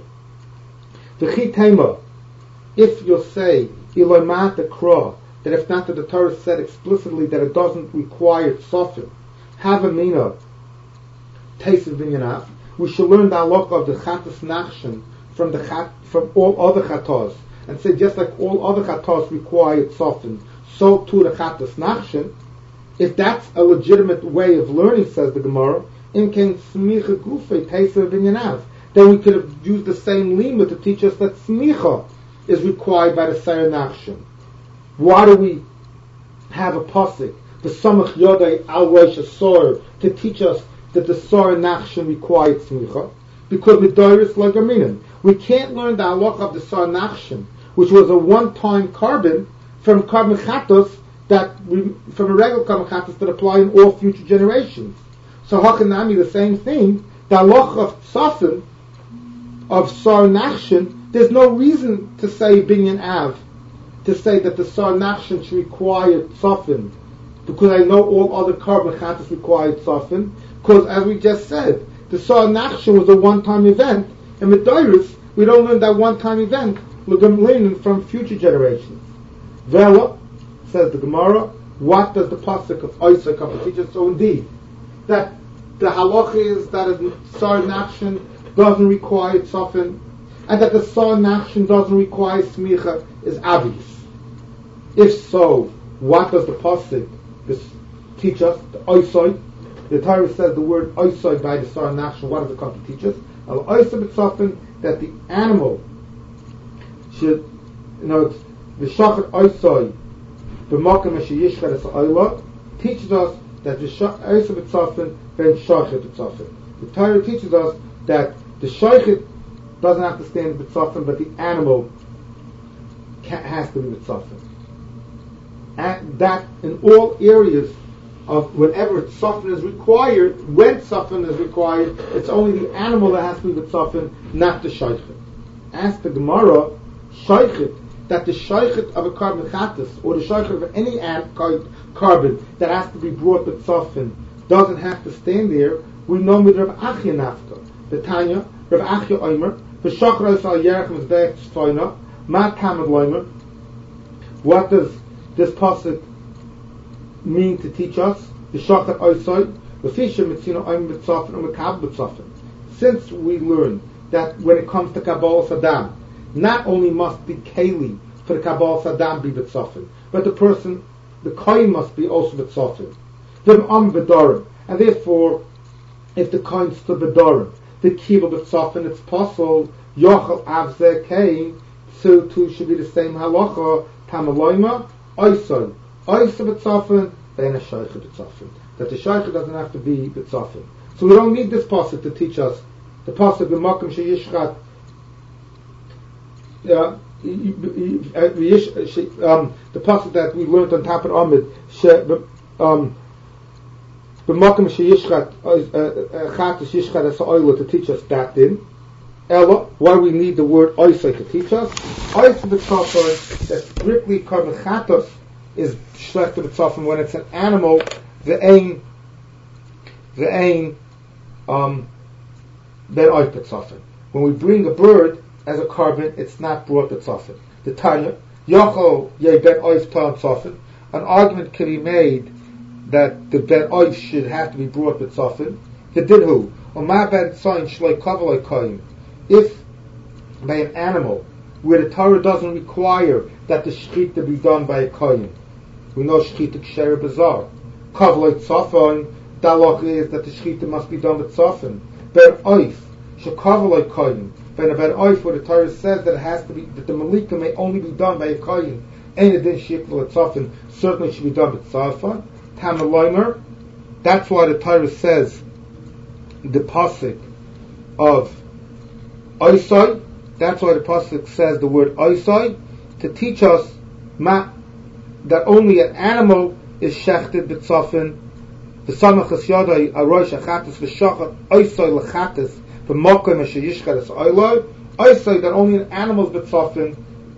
The chitema, if you'll say ilomat the kra, that if not that the Torah said explicitly that it doesn't require soften, have a mina, taste of binyanav, we should learn the halakha of the chatas nachshon from the chat, from all other chatos, and say just like all other chatos required soften, so too the chatas nachshon. If that's a legitimate way of learning, says the Gemara, in ken smicha gufei taste of binyanav, then we could have used the same lima to teach us that smicha is required by the sayar nachshon. Why do we have a pasuk, the samach yodai al rosh hasor, to teach us that the sor nachshon required smicha? Because midoris lagaminim, we can't learn the halakha of the sor nachshon, which was a one-time carbon, from carbon chatos that we, from a regular carbon chatos that apply in all future generations. So hachanami, the same thing, the halakha of soften of sor nachshon, there's no reason to say binyan av, to say that the sor nachshon should require soften, because I know all other carbon chatas required soften, because as we just said, the sor nachshon was a one-time event, and with Doirus, we don't learn that one-time event, we're going to learn from future generations. Vela, says the Gemara, what does the pasuk of Isaac come to teach us? So indeed, that the halacha is that a sor nachshon doesn't require soften, and that the sor nachshon doesn't require smicha is obvious. If so, what does the pasuk teach us? The oisoi. The Torah says the word oisoi by the sor nachshon. What does it come to teach us? Al oisoi b'tzofen, that the animal should, you know, the shachat oisoi b'makom sheyishchat es oila teaches us that the oisoi b'tzofen ben shachat b'tzofen. The Torah teaches us that the shachat doesn't have to stand b'tzofen, but the animal has to be b'tzofen. And that in all areas of whenever soften is required, when soften is required, it's only the animal that has to be with soften, not the shaykhet. Ask the Gemara, shaykhet, that the shaykhet of a carbon chatas, or the shaykhet of any carbon that has to be brought with soften, doesn't have to stand there. We know with Rav Achya nafka. The Tanya, Rav Achya oimer, v'shachar es al yerech mizbeach tzfoina, ma tamad loimer. What does this pasuk mean to teach us? The shachat oisoi, the fisher mitzina oim b'tzofen and mekab b'tzofen. Since we learn that when it comes to Kabbalah Saddam, not only must the keli for the Kabbalah Saddam be b'tzofen, but the person, the kohen must be also b'tzofen. V'm am b'dorim, and therefore, if the kohen stood b'dorim, the kibbutz b'tzofen, it's possible yochel avzeh kain, so too should be the same halacha tamaloima. Oisoi, oisoi b'tzofen, then a shaykhet b'tzofen. That the shaykhet doesn't have to be b'tzofen. So we don't need this pasuk to teach us the pasuk b'makom sheyishchat. Uh, um, the pasuk that we learned on top of Amid, um, b'makom sheyishchat chatas yishchat as oila to teach us that din. Ella, why we need the word oisoi to teach us? Oisoi b'tzofen, that strictly carbon chatos is shlech b'tzofen when it's an animal, the ain, the ain, um, ben oif b'tzafin. When we bring a bird as a carbon, it's not brought b'tzafin. The Tanya, yochol ye ben oif ta'an tzafin. An argument can be made that the ben oif should have to be brought b'tzafin. The dinhu, oma ben tzayin shloi kavaloi koyim. If by an animal where the Torah doesn't require that the shechita be done by a kohen, we know shechita ksher bazar. Kavaloi tzafin, the halacha is that the shechita must be done with tzafin. Ben oif shekavaloi koyim. When a ben oif, where the Torah says that it has to be, that the malika may only be done by a kohen, and it didn't shikla tzafin, certainly should be done with tzafin. Tamaloimer, that's why the Torah says the pasuk of oisai. That's why the pasuk says the word oisai, to teach us ma, that only an animal is shechted b'tzafin. The samachas yadai arosh achatis v'shachat oisai lechatis v'mokim asher yishchadas oiloi. Oisai, that only an animal is b'tzafin,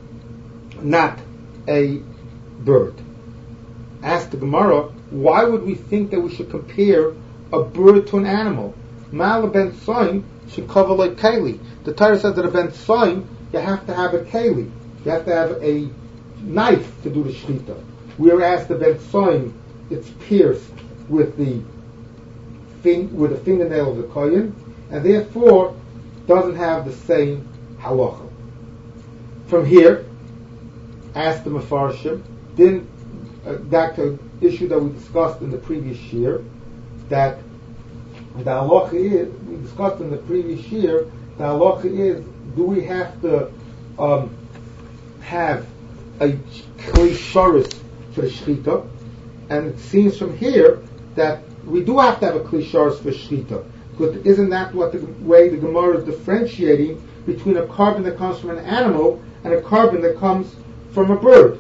not a bird. Ask the Gemara, why would we think that we should compare a bird to an animal? Ma'ala ben tzayin should cover like keli. The Torah says that a ben tzayin, you have to have a keli. You have to have a knife to do the shechita. Whereas the ben tzayin, it's pierced with the fin- with the fingernail of the kohen, and therefore doesn't have the same halacha. From here, ask the Mefarshim, then uh, back to the issue that we discussed in the previous year, that the halacha is, we discussed in the previous year, the halacha is, do we have to um, have a kli sharis for the shechita? And it seems from here that we do have to have a kli sharis for shechita, because isn't that what the way the Gemara is differentiating between a carbon that comes from an animal and a carbon that comes from a bird?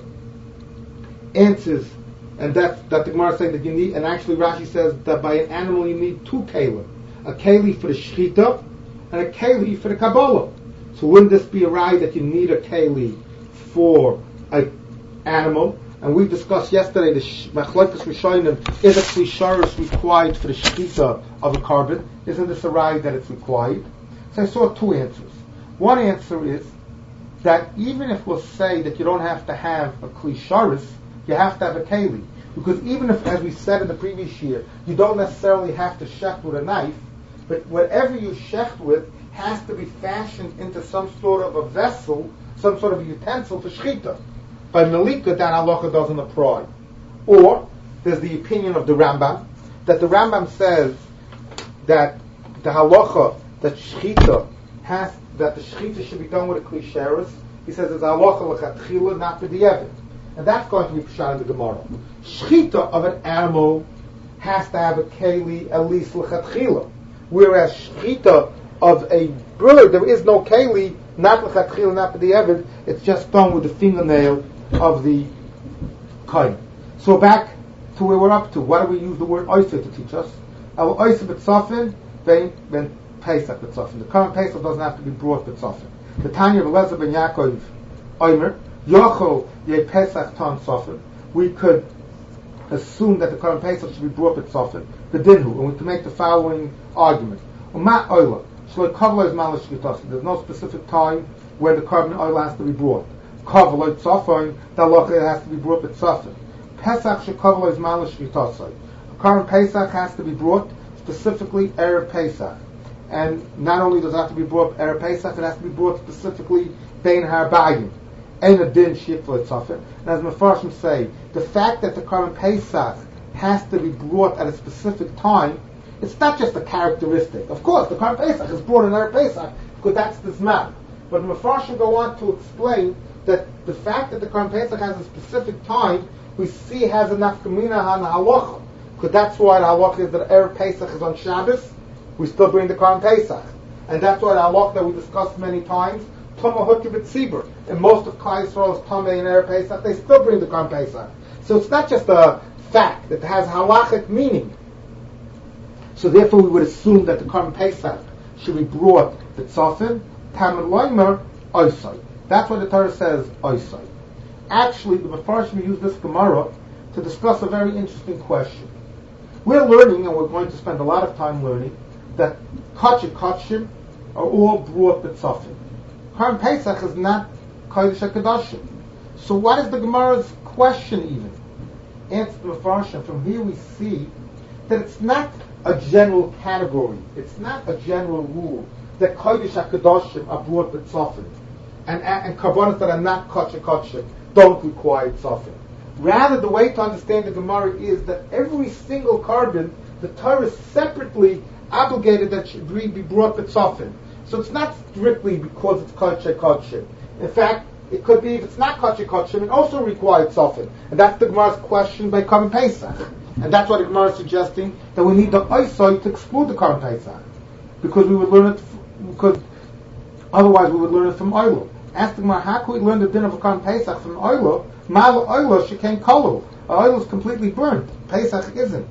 Answers, and that's that the Gemara is saying that you need, and actually Rashi says that by an animal you need two kelim, a keli for the shechita and a keli for the Kabbalah. So wouldn't this be a right that you need a keli for an animal? And we discussed yesterday the machlokes rishonim, is a kli sharis required for the shechita of a carbon? Isn't this a right that it's required? So I saw two answers. One answer is that even if we'll say that you don't have to have a kli sharis, you have to have a keli. Because even if, as we said in the previous year, you don't necessarily have to shecht with a knife, but whatever you shecht with has to be fashioned into some sort of a vessel, some sort of a utensil for shechita. By malika, that halacha doesn't apply. Or, there's the opinion of the Rambam, that the Rambam says that the halacha, that shechita has, that the shechita should be done with a kli sharis. He says it's halacha l'chatchila, not for the evid. And that's going to be pshat in the Gemara. Shechita of an animal has to have a keli at least l'chatchila, whereas shechita of a bird, there is no keli, not l'chatchila, not for the evid. It's just done with the fingernail of the kohen. So back to where we're up to. Why do we use the word oiser to teach us? Our oiser b'tzafin, ben pesach b'tzafin. The current pesach doesn't have to be brought b'tzafin. The Tanya of Elazar ben Yaakov Omer, Yochol ye pesach tan tzafin. We could assume that the current pesach should be brought b'tzafin. The dinhu, and we can make the following argument. Uma oila shloi kavla is malish shvitas. There's no specific time where the carbon oil has to be brought. Kavla tzafin, the halacha has to be brought b'tzafin. Pesach shekavla is malish shvitas. A current pesach has to be brought specifically erev pesach. And not only does it have to be brought erev pesach, it has to be brought specifically bein harbayim. Ein adin shikla tzafin. And as Mefarshim say, the fact that the current pesach has to be brought at a specific time, it's not just a characteristic. Of course, the current pesach is brought in erev pesach because that's the zman. But Mefarshim go on to explain that the fact that the current pesach has a specific time, we see has a nafkamina on halacha, because that's why the halacha is that erev pesach is on Shabbos. We still bring the current pesach, and that's why the halacha that we discussed many times, Toma Hukki B'Tzibur, and most of Klal Yisrael's Toma and erev pesach, they still bring the current pesach. So it's not just a fact; it has halachic meaning. So therefore, we would assume that the current pesach should be brought to tzafin, Tamid Loimer, Oisai. That's why the Torah says Oisai. Actually, the Mefarshim use this Gemara to discuss a very interesting question. We're learning, and we're going to spend a lot of time learning, that Kachim Kachim are all brought b'tzafin. Korban Pesach is not Kodesh HaKadoshim. So what is the Gemara's question even? Answer the Mefarshim. From here we see that it's not a general category. It's not a general rule that Kodesh HaKadoshim are brought b'tzafin. And, and Karbanos that are not Kodesh HaKadoshim don't require tzafin. Rather, the way to understand the Gemara is that every single carbon, the Torah is separately obligated that should be brought b'tzafin. So it's not strictly because it's Kodesh HaKadoshim. In fact, it could be if it's not Kodesh HaKadoshim, it also requires tzafin. And that's the Gemara's question by Korban Pesach. And that's why the Gemara is suggesting that we need the Oisoi to exclude the Korban Pesach. Because we would learn it, f- because otherwise we would learn it from Oilo. Ask the Gemara, how can we learn the din of a Korban Pesach from Oilo? Mal Oilo shekain kolu. Oilo is completely burnt. Pesach isn't.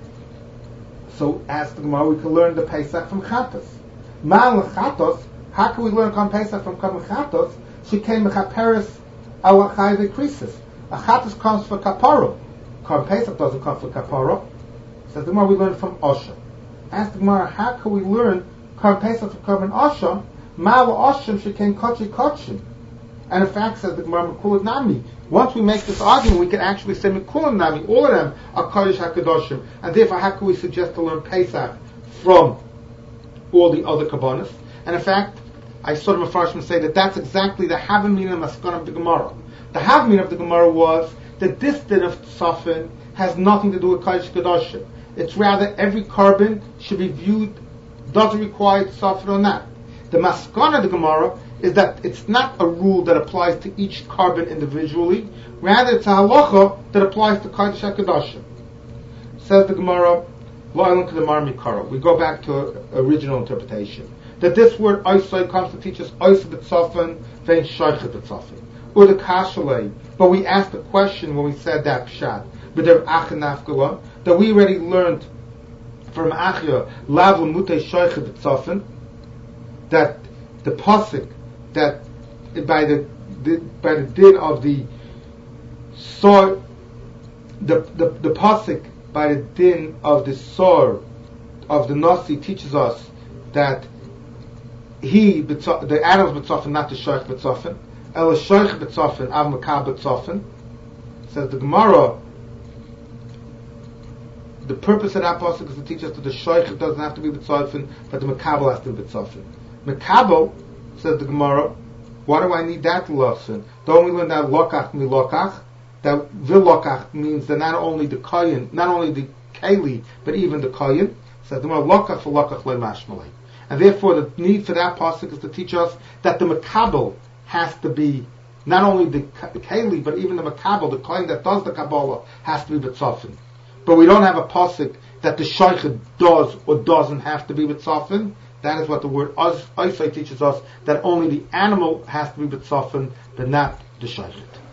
So ask the Gemara, we can learn the Pesach from Chatos. Mal Chatos, how can we learn Korban Pesach from Korban Chatos? Shekain mechaperes ala chayve krisis. A Chatos comes for kapara. Korban Pesach doesn't come for kapara. Says the Gemara, we learn from Osha. Ask the Gemara, how can we learn Korban Pesach from Korban Osha? Mal Oshim shekain kochi kochim. And in fact, says the Gemara, Mekulat Nami. Once we make this argument, we can actually say Mekulat Nami. All of them are Kodesh HaKadoshim. And therefore, how can we suggest to learn Pesach from all the other Kabbanis? And in fact, I saw the Mefarshim say that that's exactly the Havamin and Maskon of the Gemara. The Havamin of the Gemara was that this din of Tzafin has nothing to do with Kodesh HaKadoshim. It's rather every carbon should be viewed, does it require Tzafin or not. The Maskon of the Gemara is that it's not a rule that applies to each carbon individually, rather it's a halacha that applies to Kodesh HaKadoshim. Says the Gemara, Lo'elan Kedamar Mikara. We go back to original interpretation. That this word Oisai comes to teach us Oisai b'tzafin, vein Shoichet b'tzafin. Or the Kashalei. But we asked the question when we said that Pshat, B'der Achin Nafgala, that we already learned from Achya, Lav L'mutei Shoichet b'tzafin, that the pasuk that by the, the by the din of the sword, the the, the pasuk by the din of the sword of the Nasi teaches us that he the animals b'tzafin, not the shoich b'tzafin, el shoich b'tzafin av makab b'tzafin. Says the Gemara, the purpose of that pasuk is to teach us that the shoich doesn't have to be b'tzafin, but the makabel has to be b'tzafin. Makabel, says the Gemara, why do I need that lesson? Don't we learn that lokach mi lokach? That vilokach means that not only the koyin, not only the keli, but even the koyin. Says the Gemara, lokach for lokach le mashmalei. And therefore the need for that pasuk is to teach us that the makabel has to be, not only the keli, but even the makabel, the koyin that does the kabbalah, has to be b'tzafin. But we don't have a pasuk that the shaykhid does or doesn't have to be b'tzafin. That is what the word Oisai teaches us, that only the animal has to be b'tzafin, but not the shaykhid.